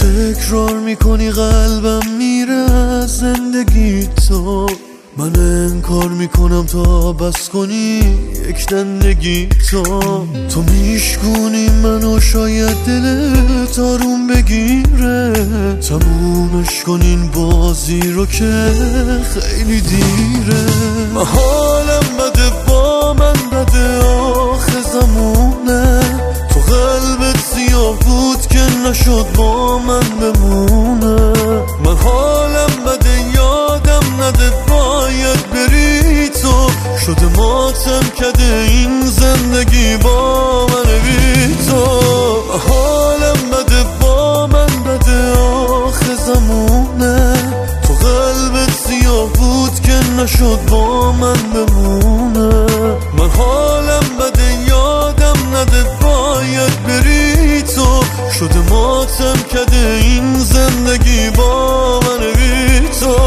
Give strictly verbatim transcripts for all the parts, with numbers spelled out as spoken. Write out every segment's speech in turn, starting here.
تکرار میکنی قلبم میره از زندگی تو، من انکار میکنم تا بس کنی یک دندگی تو. تو میشکونی منو شاید دلت آروم بگیره، تمومش کنین بازی رو که خیلی دیره. من حالم بده با من بده آخه زمونه، تو قلبت سیاه بود که نشد با من بمونه. من حالم بده یادم نده باید بری تو، شده ماتم کده این زندگی با من بی تو. حالم بده با من بده آخه زمونه، تو قلبت سیاه بود که نشد با من بمونه. من حالم بده یادم نده باید بری تو، شده ماتم کده این زندگی با من بی تو.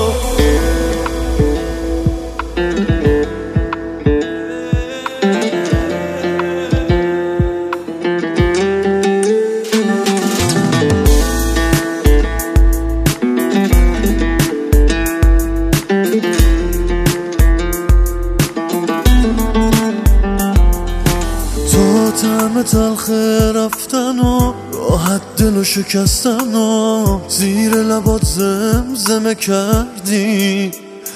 طعم تلخ رفتن و راحت دل و شکستن و زیر لبات زمزمه کردی.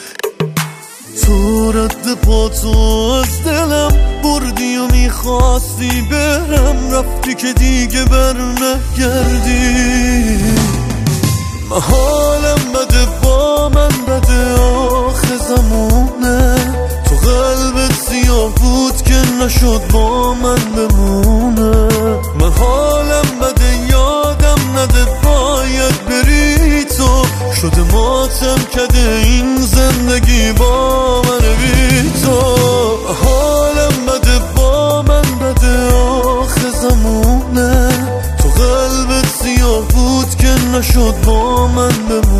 تو رد پاتو از دلم بردی و میخواستی برم، رفتی که دیگه بر نگردی. من حالم بده با من بده آخه زمونه، تو قلبت سیاه بود که نشد با من بمونه. من حالم بده یادم نده باید بری تو، شده ماتم کده این زندگی با من بی تو. حالم بده با من بده آخه زمونه، تو قلبت سیاه بود که نشد با من بمونه.